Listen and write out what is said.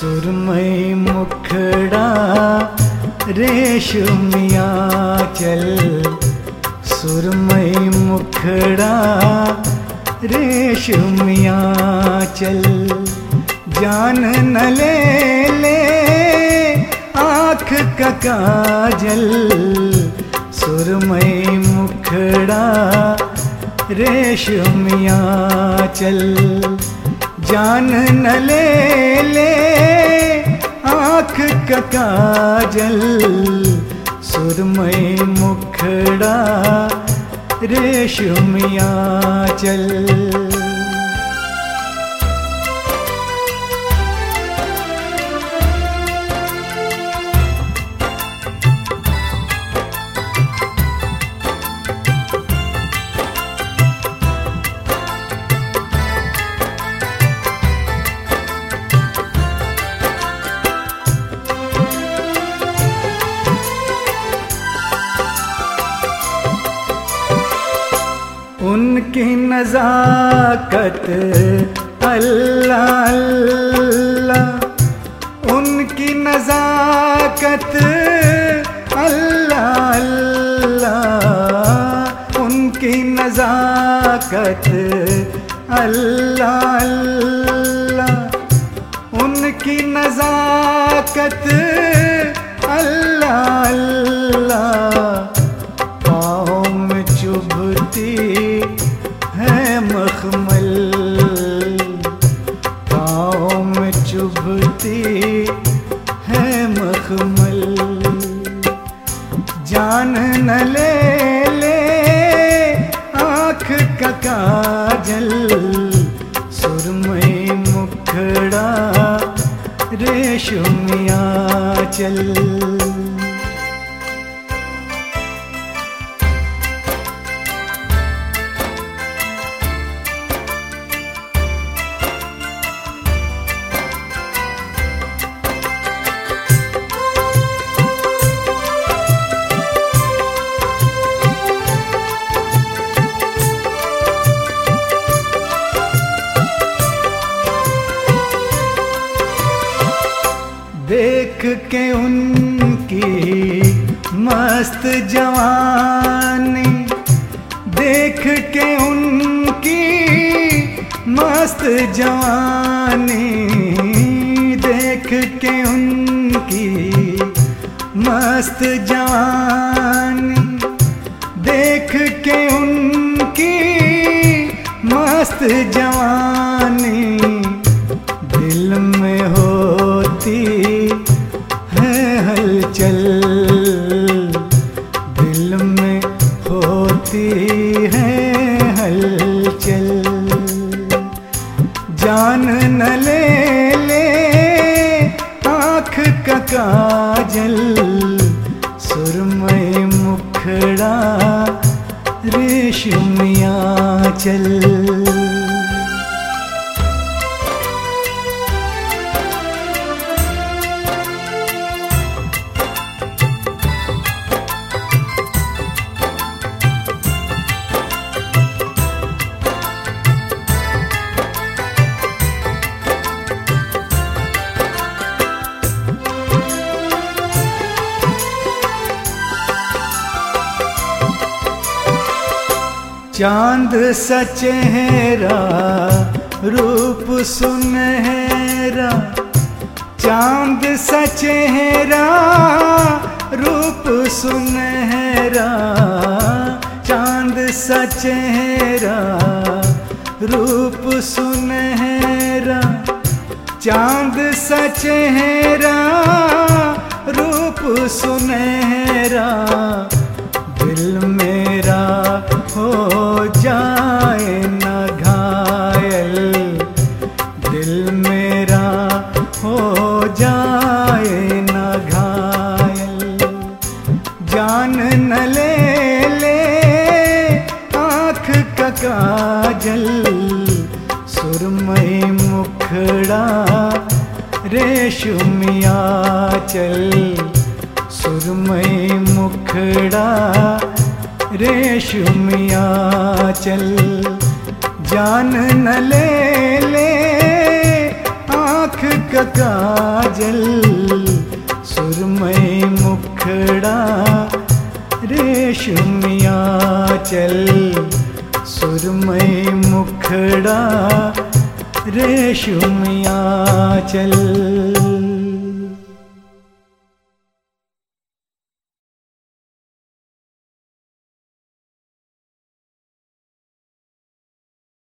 सुरमई मुखड़ा रेशमिया चल, सुरमई मुखड़ा रेशमिया चल। जान न ले ले आँख का काजल, सुरमई मुखड़ा रेशमिया चल। जान न ले ले आँख का काजल, सुरमई मुखड़ा रेशमिया चल। उनकी नज़ाकत अल्लाह अल्लाह, उनकी नज़ाकत अल्लाह अल्लाह, उनकी नज़ाकत अल्लाह अल्लाह, उनकी नज़ाकत अल्लाह अल्लाह। पाँव में चुभती है मखमल, पाँव में चुभती है मखमल। जान न ले ले आँख का काजल, सुरमई मुखड़ा रेशमिया चल। देख के उनकी मस्त जवानी, देख के उनकी मस्त जवानी, देख के उनकी मस्त जवानी, देख के उनकी मस्त जवानी। दिल में होती है हलचल, दिल में होती है हलचल। जान न ले ले आँख का काजल, सुरमई मुखड़ा रेशमिया चल। चांद सा चेहरा रूप सुनहरा, चांद सा चेहरा रूप सुनहरा, चांद सा चेहरा रूप सुनहरा, चांद सा चेहरा रूप सुनहरा। दिल मेरा हो जाए न घायल, दिल मेरा हो जाए न घायल। जान न ले ले आँख का काजल, सुरमई मुखड़ा रेशमिया चल, सुरमई मुखड़ा रेशमिया चल। जान न ले ले आँख का रेशमिया चल।